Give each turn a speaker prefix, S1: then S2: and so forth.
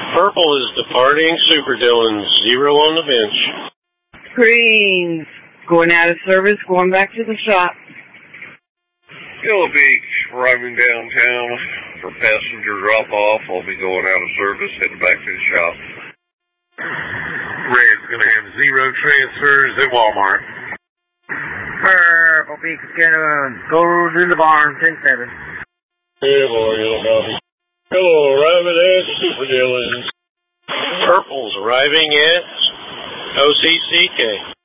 S1: Purple is departing. Super Dylan, 0 on the bench.
S2: Green's going out of service, going back to the shop.
S3: Yellow Beach, arriving downtown for passenger drop-off. I'll be going out of service, heading back to the shop.
S4: Red's going to have 0 transfers at Walmart.
S5: Purple Beach is going to go to the barn, 10-7.
S1: Hello, Yellow Copy. Hello, arriving at Super Dylan. Purple's arriving at OCCK.